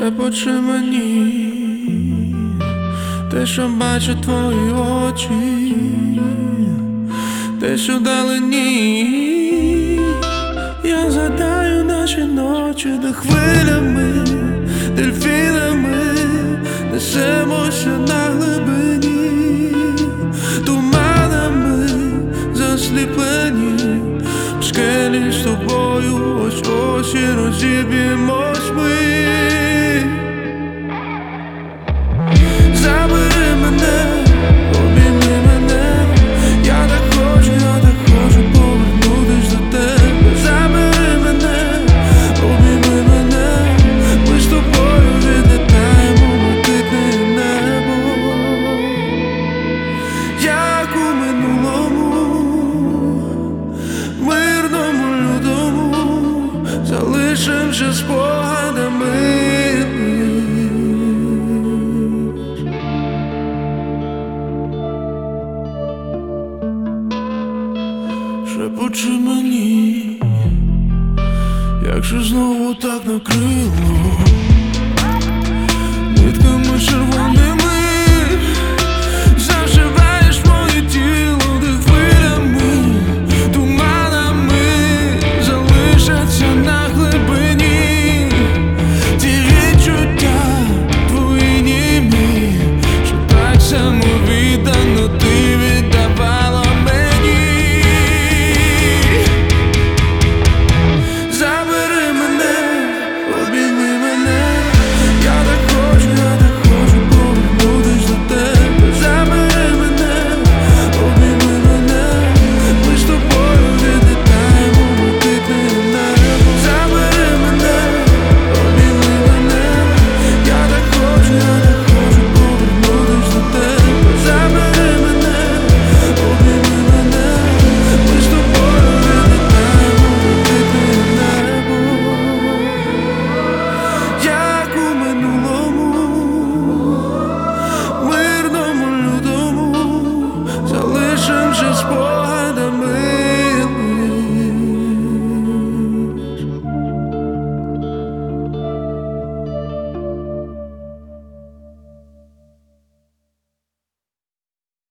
шепочи мені те, що бачать твої очі, те, що далині. Я згадаю наші ночі, де хвилями, дельфінами несемося на глибині, туманами засліплені, в скелі з тобою ось-ось і розіб'ємось ми. Забери мене, обійми мене, я так хочу повернутись до тебе. Забери мене, обійми мене, ми з тобою відлітаємо в блакитне небо, як у минулому, мирному лютому, залишимося спогадами. Шепочи мені, якщо знову так накрило нитками червоними.